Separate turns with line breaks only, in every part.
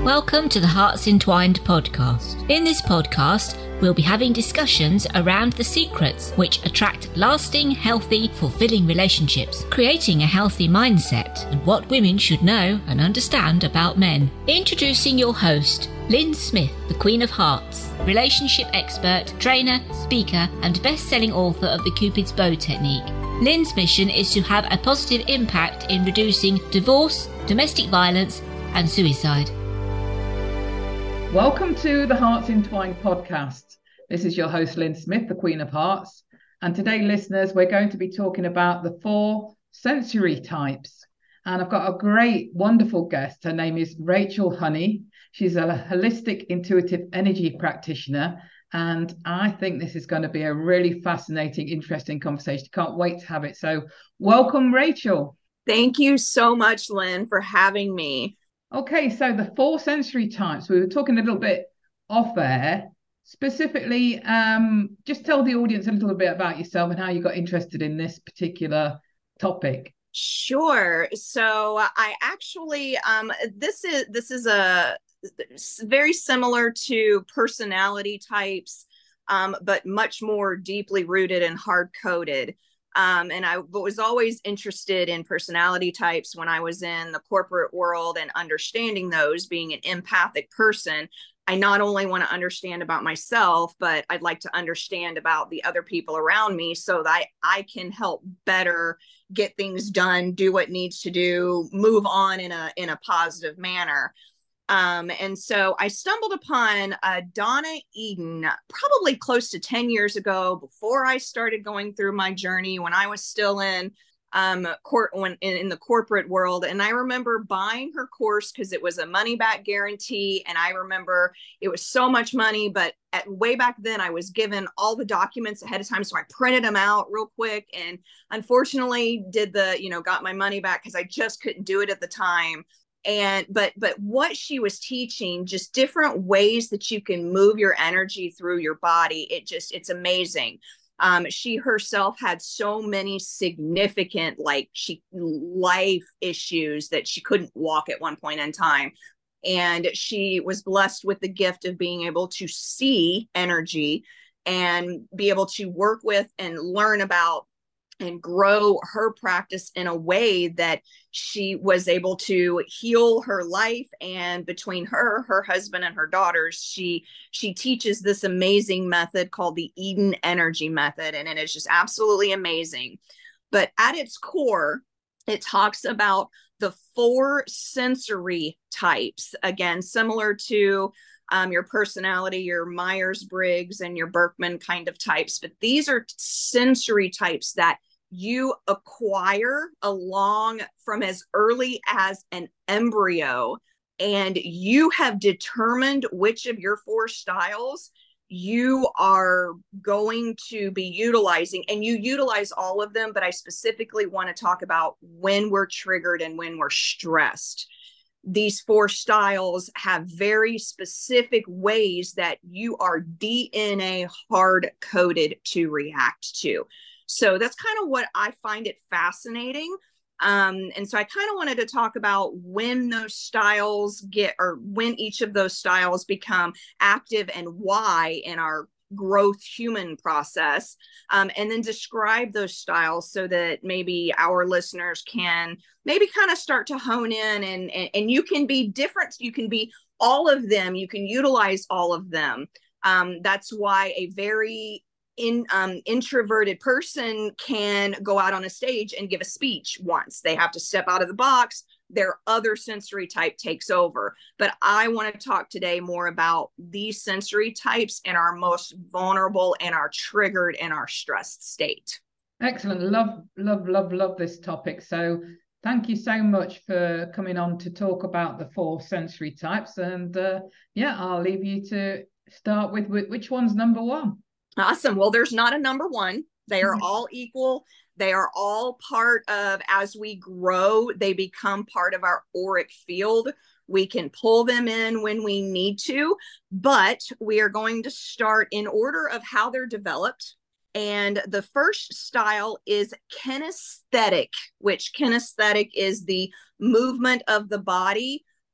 Welcome to the Hearts Entwined podcast. In this podcast, we'll be having discussions around the secrets which attract lasting, healthy, fulfilling relationships, creating a healthy mindset, and what women should know and understand about men. Introducing your host, Lynn Smith, the Queen of Hearts, relationship expert, trainer, speaker, and best-selling author of the Cupid's Bow Technique. Lynn's mission is to have a positive impact in reducing divorce, domestic violence, and suicide.
Welcome to the Hearts Entwined podcast. This is your host, Lynn Smith, the Queen of Hearts. And today, listeners, we're going to be talking about the 4 sensory types. And I've got a great, wonderful guest. Her name is Rachel Honey. She's a holistic intuitive energy practitioner. And I think this is going to be a really fascinating, interesting conversation. Can't wait to have it. So welcome, Rachel.
Thank you so much, Lynn, for having me.
Okay, so the 4 sensory types, we were talking a little bit off air. Specifically, just tell the audience a little bit about yourself and how you got interested in this particular topic.
Sure. So I actually, this is a very similar to personality types, but much more deeply rooted and hard-coded. And I was always interested in personality types when I was in the corporate world and understanding those. Being an empathic person, I not only want to understand about myself, but I'd like to understand about the other people around me so that I can help better get things done, do what needs to do, move on in a positive manner. And so I stumbled upon Donna Eden probably close to 10 years ago, before I started going through my journey, when I was still in in the corporate world. And I remember buying her course because it was a money back guarantee. And I remember it was so much money, but way back then I was given all the documents ahead of time. So I printed them out real quick and unfortunately got my money back because I just couldn't do it at the time. But what she was teaching, just different ways that you can move your energy through your body. It's amazing. She herself had so many significant life issues that she couldn't walk at one point in time. And she was blessed with the gift of being able to see energy and be able to work with and learn about and grow her practice in a way that she was able to heal her life. And between her husband, and her daughters, she teaches this amazing method called the Eden Energy Method. And it is just absolutely amazing. But at its core, it talks about the 4 sensory types, again, similar to your personality, your Myers-Briggs and your Berkman kind of types. But these are sensory types that you acquire along from as early as an embryo, and you have determined which of your 4 styles you are going to be utilizing, and you utilize all of them, but I specifically want to talk about when we're triggered and when we're stressed. These 4 styles have very specific ways that you are DNA hard-coded to react to. So that's kind of what I find it fascinating. And so I kind of wanted to talk about when those styles when each of those styles become active and why in our growth human process, and then describe those styles so that maybe our listeners can maybe kind of start to hone in and you can be different. You can be all of them. You can utilize all of them. That's why a very introverted person can go out on a stage and give a speech once. They have to step out of the box. Their other sensory type takes over. But I want to talk today more about these sensory types and our most vulnerable and our triggered and our stressed state.
Excellent. Love this topic. So thank you so much for coming on to talk about the 4 sensory types. And I'll leave you to start with which one's number 1.
Awesome. Well, there's not a number 1. They are all equal. They are all part of, as we grow, they become part of our auric field. We can pull them in when we need to, but we are going to start in order of how they're developed. And the first style is kinesthetic, which kinesthetic is the movement of the body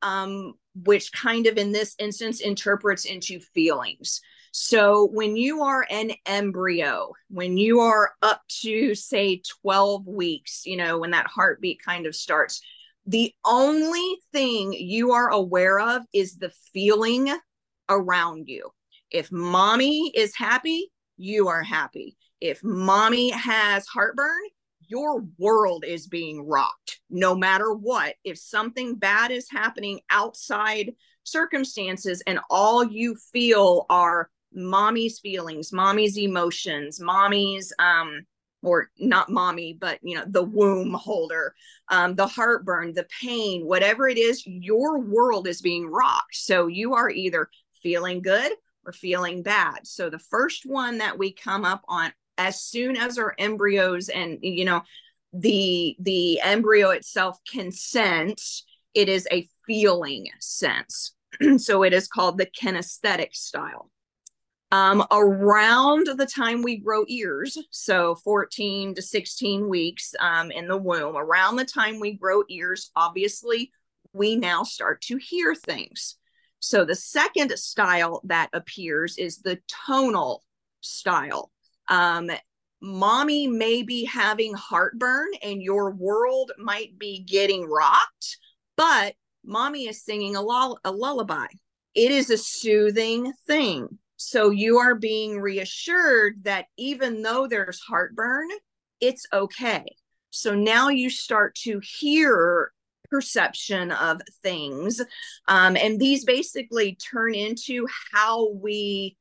which kind of in this instance interprets into feelings. So when you are an embryo, when you are up to say 12 weeks, when that heartbeat kind of starts, the only thing you are aware of is the feeling around you. If mommy is happy, you are happy. If mommy has heartburn, your world is being rocked no matter what. If something bad is happening outside circumstances and all you feel are mommy's feelings, mommy's emotions, mommy's or not mommy, but the womb holder, the heartburn, the pain, whatever it is, your world is being rocked. So you are either feeling good or feeling bad. So the first one that we come up on as soon as our embryos and the embryo itself can sense, it is a feeling sense. So it is called the kinesthetic style. Around the time we grow ears, so 14 to 16 weeks in the womb, around the time we grow ears, obviously we now start to hear things. So the second style that appears is the tonal style. Mommy may be having heartburn and your world might be getting rocked, but mommy is singing a lullaby. It is a soothing thing. So you are being reassured that even though there's heartburn, it's okay. So now you start to hear perception of things. And these basically turn into how we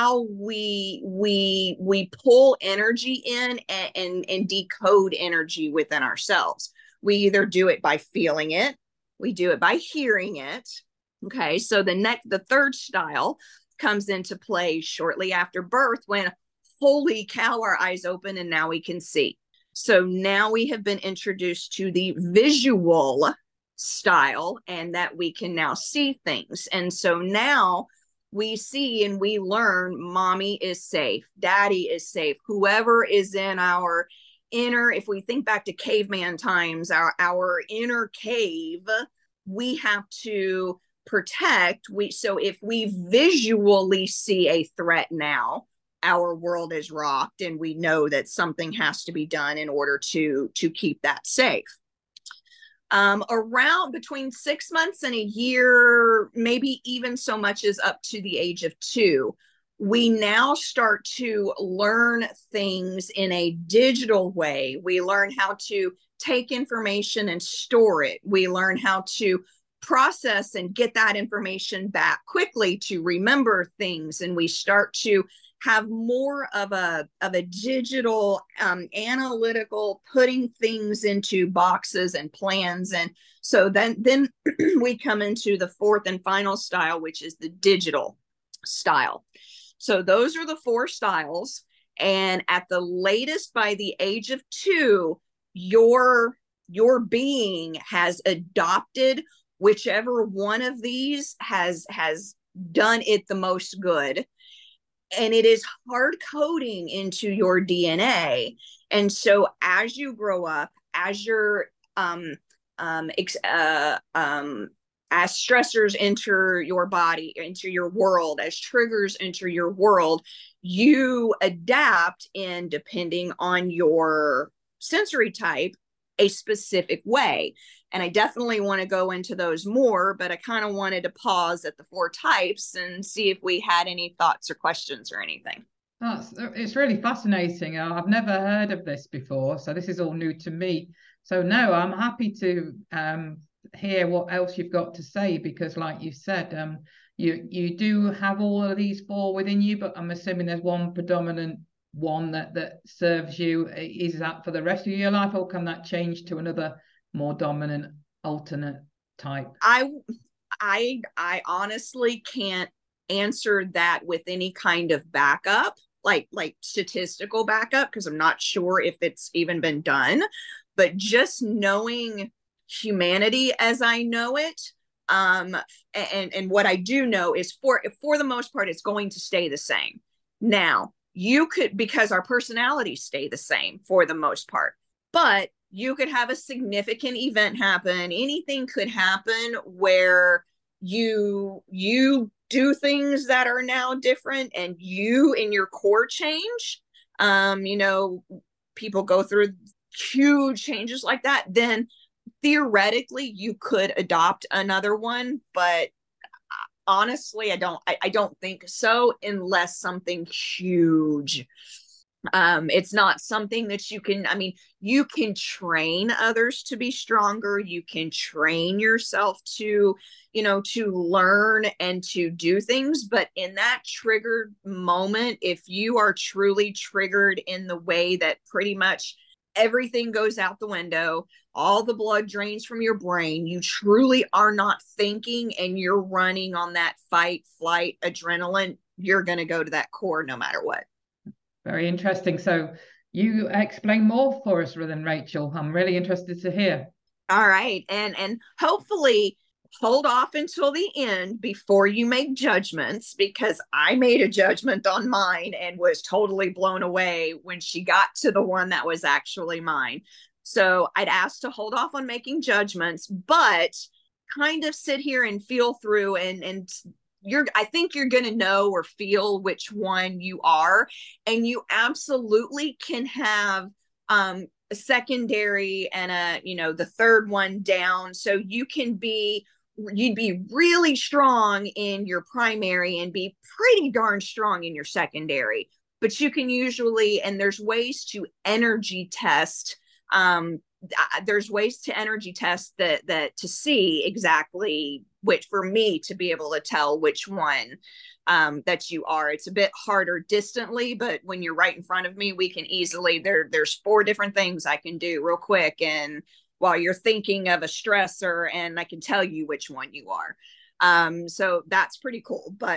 pull energy in and decode energy within ourselves. We either do it by feeling it, we do it by hearing it. Okay, so the third style comes into play shortly after birth when, holy cow, our eyes open and now we can see. So now we have been introduced to the visual style and that we can now see things. And so now we see and we learn mommy is safe, daddy is safe, whoever is in our inner, if we think back to caveman times, our inner cave, we have to protect. So if we visually see a threat now, our world is rocked and we know that something has to be done in order to keep that safe. Around between 6 months and a year, maybe even so much as up to the age of 2, we now start to learn things in a digital way. We learn how to take information and store it. We learn how to process and get that information back quickly to remember things. And we start to have more of a digital analytical putting things into boxes and plans. And so then we come into the fourth and final style, which is the digital style. So those are the 4 styles. And at the latest, by the age of 2, your being has adopted whichever one of these has done it the most good. And it is hard coding into your DNA. And so as you grow up, as your as stressors enter your body, enter your world, as triggers enter your world, you adapt in, depending on your sensory type, a specific way. And I definitely want to go into those more, but I kind of wanted to pause at the 4 types and see if we had any thoughts or questions or anything.
It's really fascinating. I've never heard of this before, so this is all new to me. So no, I'm happy to hear what else you've got to say, because like you said, you do have all of these 4 within you, but I'm assuming there's one predominant one that serves you. Is that for the rest of your life, or can that change to another more dominant alternate type?
I honestly can't answer that with any kind of backup, like statistical backup, because I'm not sure if it's even been done. But just knowing humanity as I know it, and what I do know is for the most part, it's going to stay the same. Now, you could, because our personalities stay the same for the most part, but you could have a significant event happen. Anything could happen where you do things that are now different, and you in your core change. You know, people go through huge changes like that, then theoretically you could adopt another one, but honestly, I don't think so, unless something huge. It's not something that you can, I mean, you can train others to be stronger. You can train yourself to, you know, to learn and to do things. But in that triggered moment, if you are truly triggered in the way that pretty much everything goes out the window, all the blood drains from your brain, you truly are not thinking, and you're running on that fight, flight, adrenaline, you're going to go to that core no matter what.
Very interesting. So you explain more for us than Rachel. I'm really interested to hear.
All right. And hopefully hold off until the end before you make judgments, because I made a judgment on mine and was totally blown away when she got to the one that was actually mine. So I'd ask to hold off on making judgments, but kind of sit here and feel through, and I think you're going to know or feel which one you are. And you absolutely can have a secondary and the third one down. So you'd be really strong in your primary and be pretty darn strong in your secondary. But you can usually, and there's ways to energy test. There's ways to energy test that to see exactly which, for me to be able to tell which one that you are. It's a bit harder distantly, but when you're right in front of me, we can easily, there's 4 different things I can do real quick, and while you're thinking of a stressor, and I can tell you which one you are. So that's pretty cool. But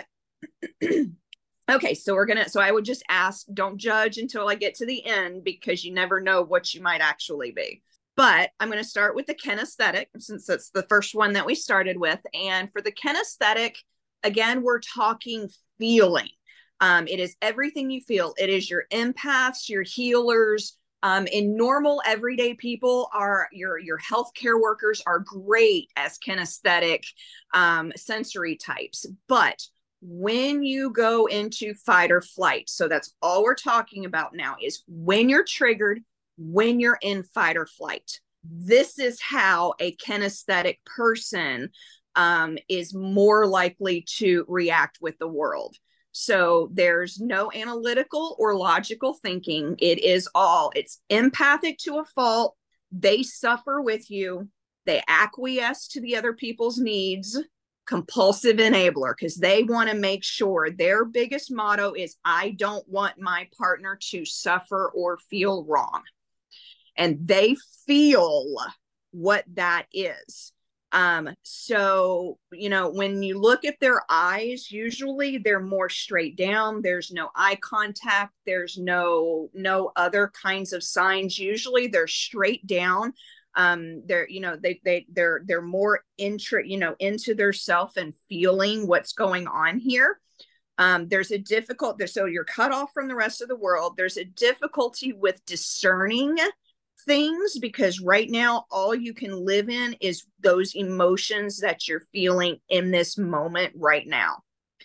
okay, so I would just ask, don't judge until I get to the end, because you never know what you might actually be. But I'm going to start with the kinesthetic, since that's the first one that we started with. And for the kinesthetic, again, we're talking feeling. It is everything you feel. It is your empaths, your healers. In normal everyday people, your healthcare workers are great as kinesthetic sensory types. But when you go into fight or flight, so that's all we're talking about now, is when you're triggered, when you're in fight or flight. This is how a kinesthetic person is more likely to react with the world. So there's no analytical or logical thinking. It's empathic to a fault. They suffer with you. They acquiesce to the other people's needs. Compulsive enabler, because they want to make sure, their biggest motto is, I don't want my partner to suffer or feel wrong. And they feel what that is. So, when you look at their eyes, usually they're more straight down. There's no eye contact. There's no other kinds of signs. Usually they're straight down. They're more into their self and feeling what's going on here. So you're cut off from the rest of the world. There's a difficulty with discerning things, because right now all you can live in is those emotions that you're feeling in this moment right now.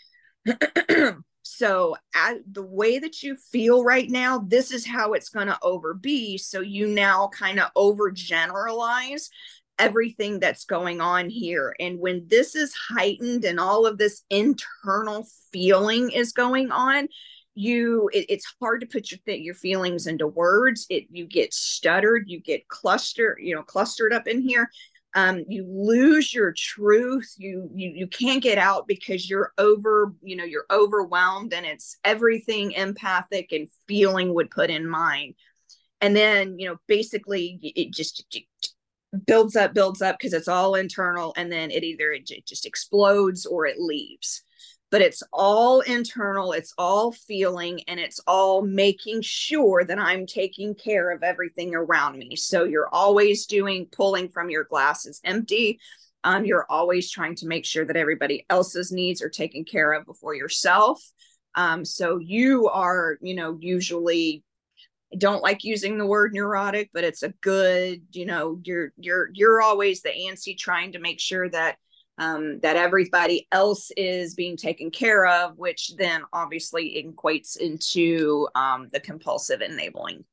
So the way that you feel right now, this is how it's going to be. So you now kind of overgeneralize everything that's going on here. And when this is heightened and all of this internal feeling is going on, it's hard to put your feelings into words. You get stuttered, you get clustered up in here. You lose your truth. You can't get out because you're overwhelmed, and it's everything empathic and feeling would put in mind. And then, basically it just builds up because it's all internal, and then it just explodes or it leaves. But it's all internal, it's all feeling, and it's all making sure that I'm taking care of everything around me. So you're always pulling from your glass is empty. You're always trying to make sure that everybody else's needs are taken care of before yourself. So you are, usually I don't like using the word neurotic, but it's a good, you're always the antsy trying to make sure that that everybody else is being taken care of, which then obviously equates into the compulsive enabling.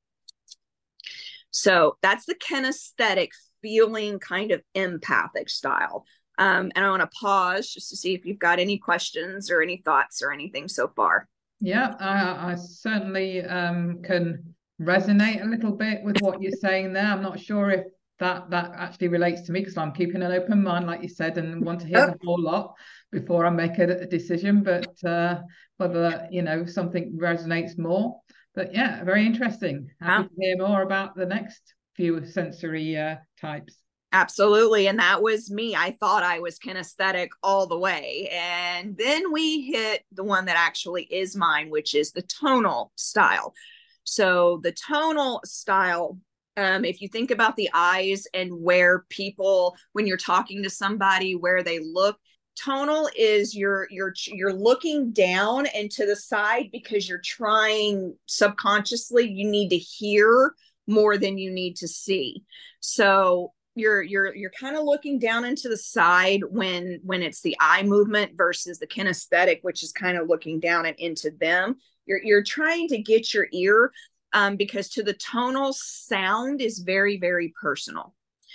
So that's the kinesthetic feeling kind of empathic style. And I want to pause just to see if you've got any questions or any thoughts or anything so far.
Yeah, I certainly can resonate a little bit with what you're saying there. I'm not sure if that actually relates to me, because I'm keeping an open mind, like you said, and want to hear the whole lot before I make a decision. But whether something resonates more. But yeah, very interesting. Happy to hear more about the next few sensory types.
Absolutely. And that was me. I thought I was kinesthetic all the way. And then we hit the one that actually is mine, which is the tonal style. So the tonal style, if you think about the eyes and where people, when you're talking to somebody, where they look, tonal is you're looking down and to the side because you're trying subconsciously, you need to hear more than you need to see. So you're kind of looking down into the side when it's the eye movement versus the kinesthetic, which is kind of looking down and into them. You're trying to get your ear, because to the tonal, sound is very, very personal.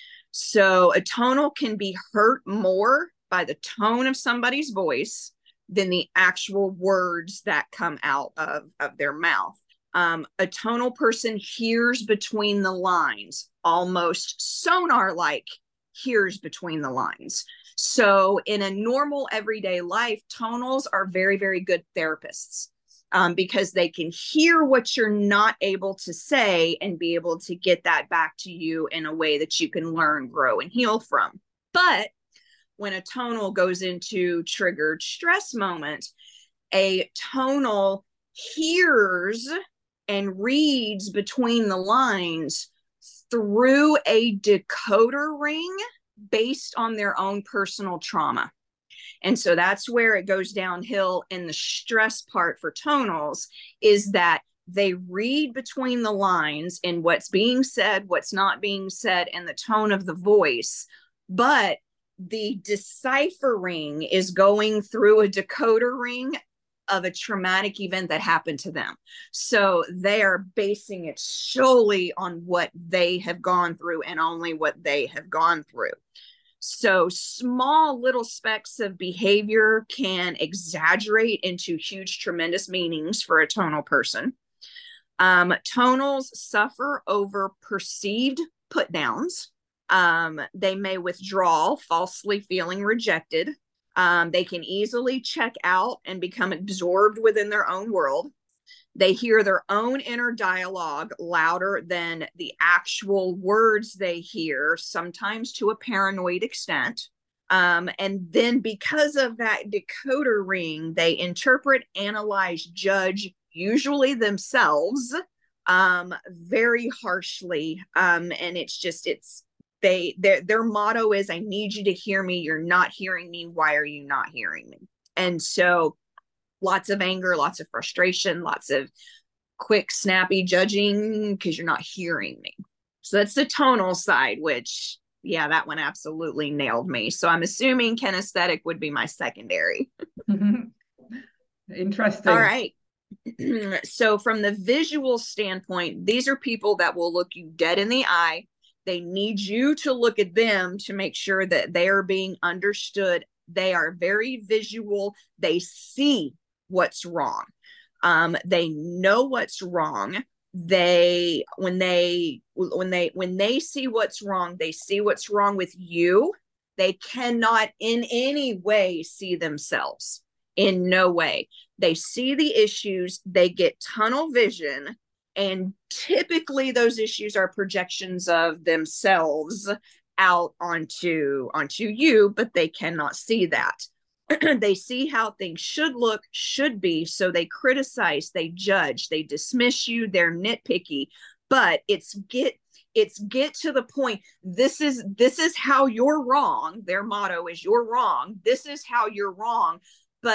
So a tonal can be hurt more by the tone of somebody's voice than the actual words that come out of their mouth. A tonal person hears between the lines, almost sonar-like hears between the lines. So in a normal everyday life, tonals are very, very good therapists, because they can hear what you're not able to say and be able to get that back to you in a way that you can learn, grow, and heal from. But when a tonal goes into triggered stress moment, a tonal hears and reads between the lines through a decoder ring based on their own personal trauma. And so that's where it goes downhill in the stress part for tonals, is that they read between the lines in what's being said, what's not being said, and the tone of the voice. But the deciphering is going through a decoder ring of a traumatic event that happened to them. So they are basing it solely on what they have gone through and only what they have gone through. So small little specks of behavior can exaggerate into huge, tremendous meanings for a tonal person. Tonals suffer over perceived put downs. They may withdraw, falsely feeling rejected. They can easily check out and become absorbed within their own world. They hear their own inner dialogue louder than the actual words they hear, sometimes to a paranoid extent. And then because of that decoder ring, they interpret, analyze, judge, usually themselves, very harshly. And their motto is, I need you to hear me. You're not hearing me. Why are you not hearing me? And so lots of anger, lots of frustration, lots of quick, snappy judging because you're not hearing me. So that's the tonal side, which, yeah, that one absolutely nailed me. So I'm assuming kinesthetic would be my secondary.
Interesting.
All right. So from the visual standpoint, these are people that will look you dead in the eye. They need you to look at them to make sure that they are being understood. They are very visual. They see what's wrong. They know what's wrong. When they see what's wrong, they see what's wrong with you. They cannot in any way see themselves. In no way. They see the issues. They get tunnel vision. And typically those issues are projections of themselves out onto you, but they cannot see that. They see how things should look, should be, so they criticize, they judge, they dismiss you, they're nitpicky, but it's get to the point. This is how you're wrong. Their motto is, you're wrong. This is how you're wrong. But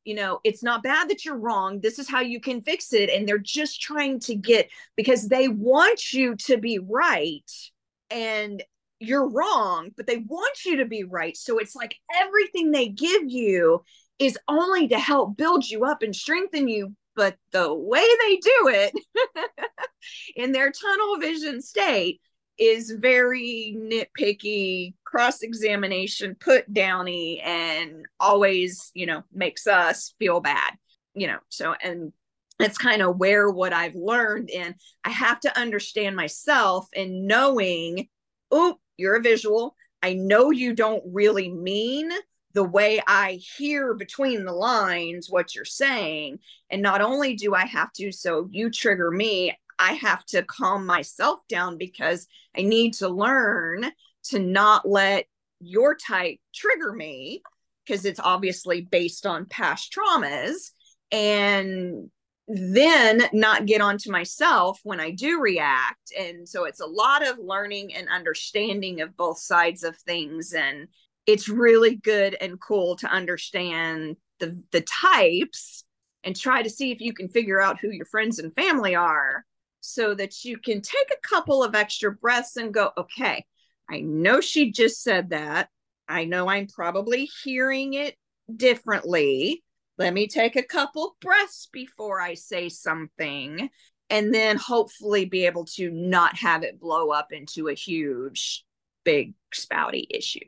it's not bad that you're wrong. This is how you can fix it. And they're just trying to because they want you to be right and you're wrong, but they want you to be right. So it's like everything they give you is only to help build you up and strengthen you. But the way they do it in their tunnel vision state is very nitpicky, cross-examination, put downy, and always, makes us feel bad, so, and it's kind of where what I've learned in, I have to understand myself and knowing, oh, you're a visual. I know you don't really mean the way I hear between the lines what you're saying. And not only do I have to, so you trigger me, I have to calm myself down because I need to learn to not let your type trigger me because it's obviously based on past traumas, and then not get onto myself when I do react. And so it's a lot of learning and understanding of both sides of things. And it's really good and cool to understand the types and try to see if you can figure out who your friends and family are so that you can take a couple of extra breaths and go, okay, I know she just said that. I know I'm probably hearing it differently. Let me take a couple breaths before I say something, and then hopefully be able to not have it blow up into a huge, big, spouty issue.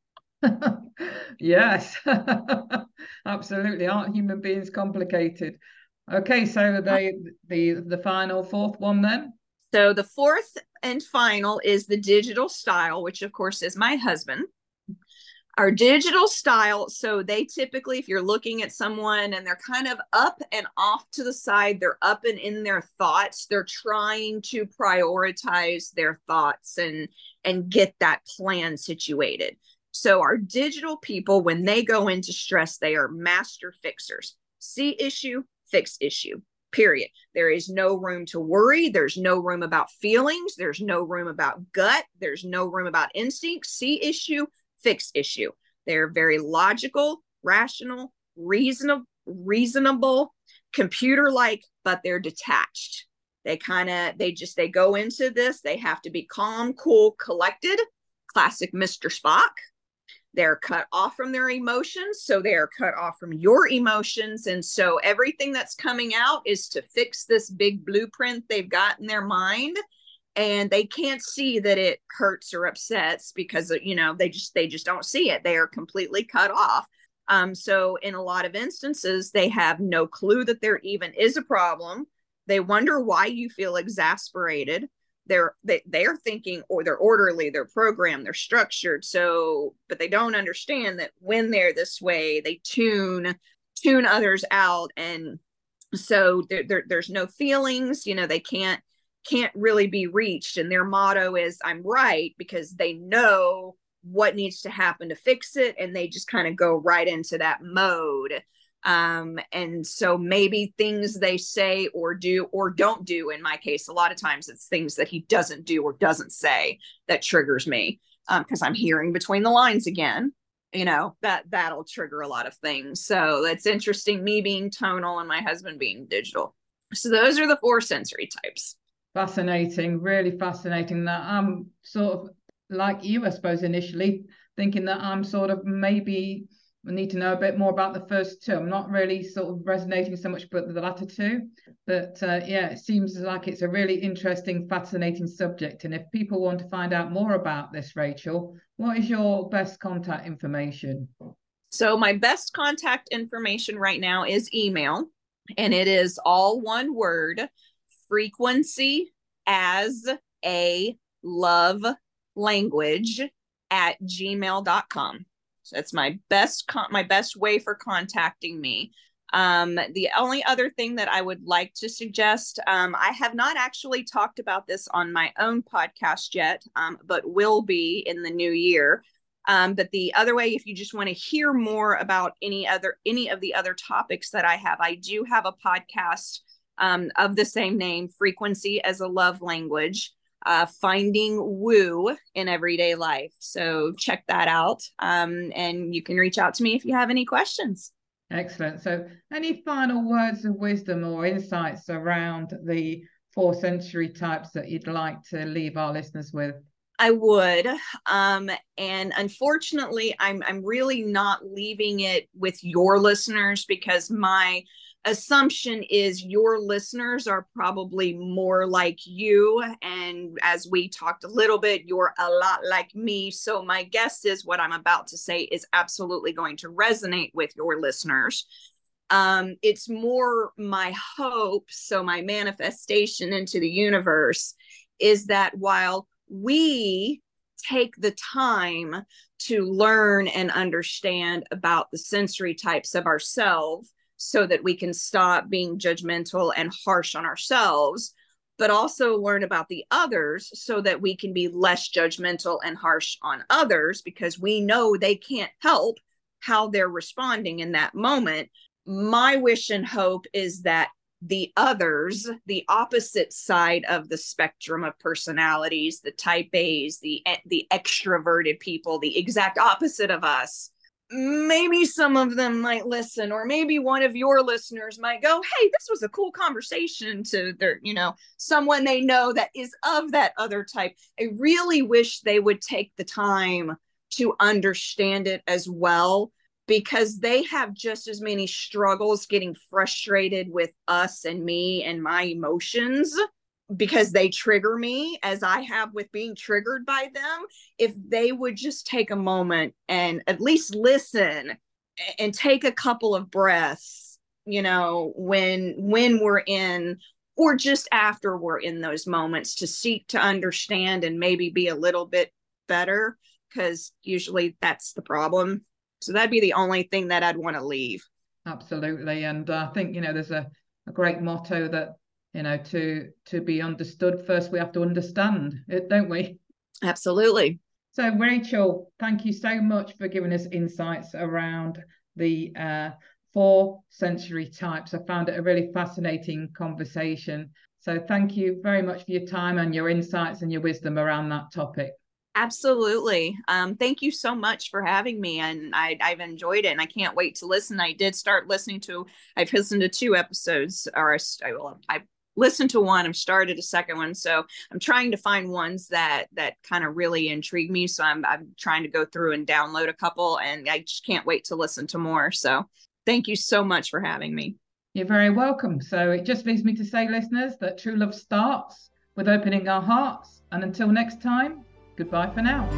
Yes, absolutely. Aren't human beings complicated? Okay, so the final fourth one then?
So the fourth and final is the digital style, which of course is my husband. Our digital style, so they typically, if you're looking at someone and they're kind of up and off to the side, they're up and in their thoughts, they're trying to prioritize their thoughts and get that plan situated. So our digital people, when they go into stress, they are master fixers. See issue, fix issue, period. There is no room to worry. There's no room about feelings. There's no room about gut. There's no room about instinct. See issue, fix issue. They're very logical, rational, reasonable, computer-like, but they're detached. They go into this. They have to be calm, cool, collected. Classic Mr. Spock. They're cut off from their emotions, so they are cut off from your emotions. And so everything that's coming out is to fix this big blueprint they've got in their mind. And they can't see that it hurts or upsets because, they just don't see it. They are completely cut off. So in a lot of instances, they have no clue that there even is a problem. They wonder why you feel exasperated. They're thinking, or they're orderly, they're programmed, they're structured. So, but they don't understand that when they're this way, they tune others out. And so there's no feelings, they can't really be reached. And their motto is, I'm right, because they know what needs to happen to fix it. And they just kind of go right into that mode. And so maybe things they say or do or don't do, in my case, a lot of times it's things that he doesn't do or doesn't say that triggers me, because I'm hearing between the lines again, that'll trigger a lot of things. So that's interesting, me being tonal and my husband being digital. So those are the 4 sensory types.
Fascinating, really fascinating. That I'm sort of like you, I suppose, initially thinking that I'm sort of maybe I need to know a bit more about the first 2. I'm not really sort of resonating so much, but the latter 2. But it seems like it's a really interesting, fascinating subject. And if people want to find out more about this, Rachel, what is your best contact information?
So my best contact information right now is email, and it is all one word: frequency as a love language @gmail.com. So that's my best way for contacting me. The only other thing that I would like to suggest, I have not actually talked about this on my own podcast yet, but will be in the new year. But the other way, if you just want to hear more about any of the other topics that I do have a podcast of the same name, Frequency as a Love Language. Finding woo in everyday life. So check that out. And you can reach out to me if you have any questions.
Excellent. So any final words of wisdom or insights around the 4 sensory types that you'd like to leave our listeners with?
I would. And unfortunately, I'm really not leaving it with your listeners, because my assumption is your listeners are probably more like you. And as we talked a little bit, you're a lot like me. So my guess is what I'm about to say is absolutely going to resonate with your listeners. It's more my hope, so my manifestation into the universe is that while we take the time to learn and understand about the sensory types of ourselves so that we can stop being judgmental and harsh on ourselves, but also learn about the others so that we can be less judgmental and harsh on others, because we know they can't help how they're responding in that moment. My wish and hope is that the others, the opposite side of the spectrum of personalities, the type A's, the extroverted people, the exact opposite of us, maybe some of them might listen, or maybe one of your listeners might go, hey, this was a cool conversation, to their, someone they know that is of that other type. I really wish they would take the time to understand it as well, because they have just as many struggles getting frustrated with us and me and my emotions, because they trigger me as I have with being triggered by them. If they would just take a moment and at least listen and take a couple of breaths, when we're in, or just after we're in those moments, to seek to understand and maybe be a little bit better, because usually that's the problem. So that'd be the only thing that I'd want to leave.
Absolutely. And I think, there's a great motto that, to be understood, first we have to understand it, don't we?
Absolutely.
So Rachel, thank you so much for giving us insights around the 4 sensory types. I found it a really fascinating conversation. So thank you very much for your time and your insights and your wisdom around that topic.
Absolutely. Thank you so much for having me. And I've enjoyed it, and I can't wait to listen. I've listened to 2 episodes, or I listened to one, I've started a second one. So I'm trying to find ones that kind of really intrigue me. So I'm trying to go through and download a couple, and I just can't wait to listen to more. So thank you so much for having me.
You're very welcome. So it just leaves me to say, listeners, that true love starts with opening our hearts. And until next time, goodbye for now.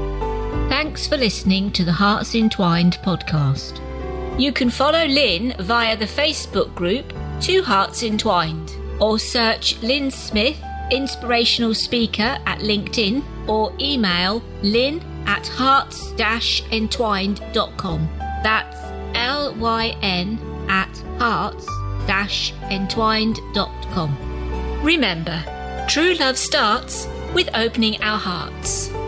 Thanks for listening to the Hearts Entwined podcast. You can follow Lynn via the Facebook group 2 Hearts Entwined, or search Lynn Smith, inspirational speaker, at LinkedIn, or email lynn@hearts-entwined.com. That's LYN@hearts-entwined.com. Remember, true love starts with opening our hearts.